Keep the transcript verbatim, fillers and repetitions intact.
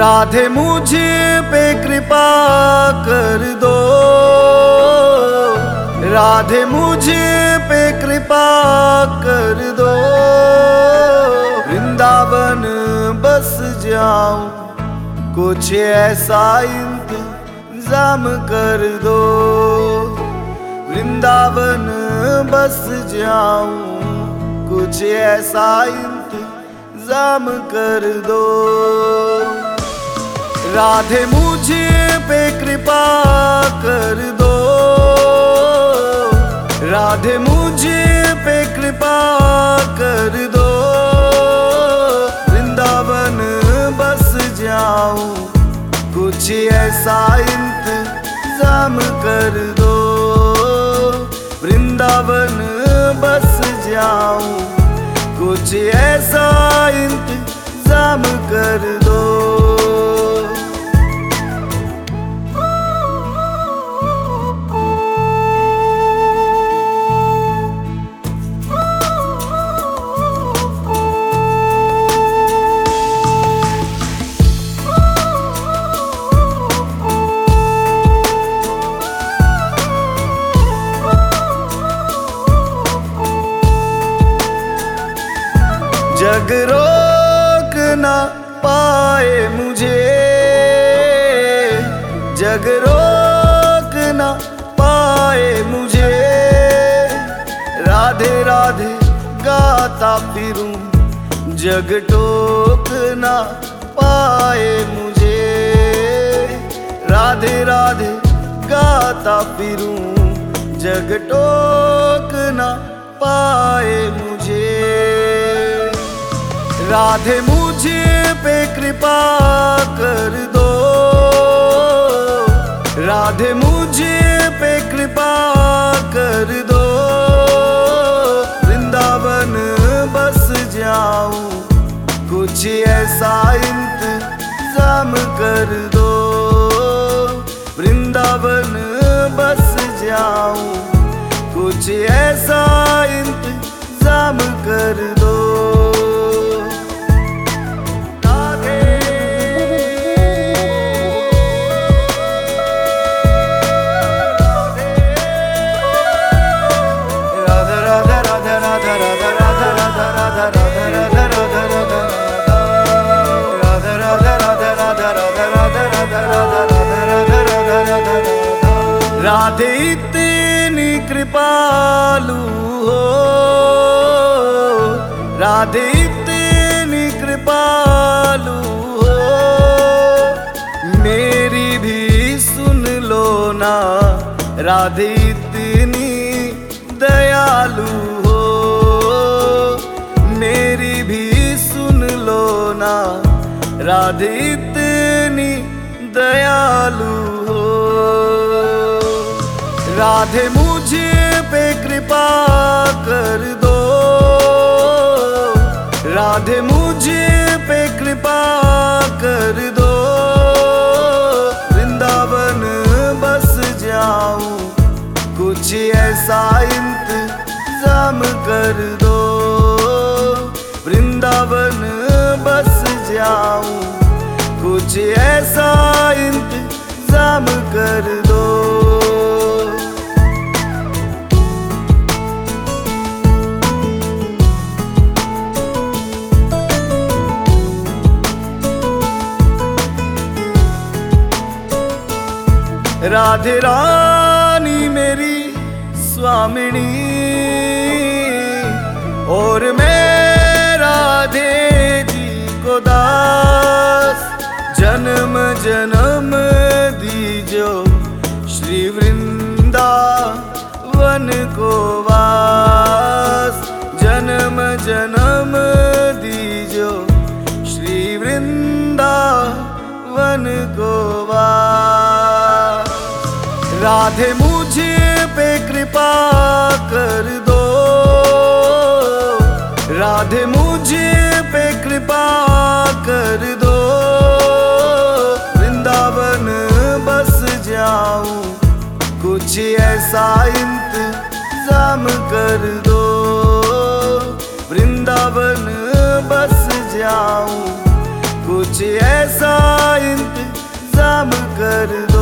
राधे मुझे पे कृपा कर दो, राधे मुझे पे कृपा कर दो। वृंदावन बस जाऊं, कुछ ऐसा इंतजाम कर दो। वृंदावन बस जाऊं, कुछ ऐसा इंतजाम कर दो। राधे मुझे पे कृपा कर दो, राधे मुझे पे कृपा कर दो। वृंदावन बस जाऊं, कुछ ऐसा इंतजाम कर दो। वृंदावन बस जाऊं, कुछ ऐसा इंतजाम कर दो। जग रोक ना पाए मुझे, जग रोक ना पाए मुझे। राधे राधे गाता फिरूं, जग टोक ना पाए मुझे। राधे राधे गाता फिरूं, जग टोक ना पाए मुझे। राधे मुझे पे कृपा कर दो, राधे मुझे पे कृपा कर दो। वृंदावन बस जाऊं, कुछ ऐसा इंतजाम कर दो। वृंदावन बस जाऊं, कुछ ऐसा इंतजाम कर दो। राधे इतनी कृपालु हो, राधे इतनी कृपालु हो। मेरी भी सुन लो ना, राधे इतनी दयालु हो। मेरी भी सुन लो ना, राधे इतनी दयालु हो। राधे मुझे पे कृपा कर दो, राधे मुझे पे कृपा कर दो। वृंदावन बस जाऊं, कुछ ऐसा इंतजाम कर दो। वृंदावन बस जाऊं, कुछ ऐसा इंतजाम कर दो। राधे रानी मेरी स्वामिनी, और मैं राधे जी को दास। जन्म जन्म दीजो श्री वृंदावन को वास। जन्म जन्म दीजो श्री वृंदावन को वास। राधे मुझे पे कृपा कर दो, राधे मुझे पे कृपा कर दो। वृंदावन बस जाऊं, कुछ ऐसा इंतजाम कर दो। वृंदावन बस जाऊं, कुछ ऐसा काम कर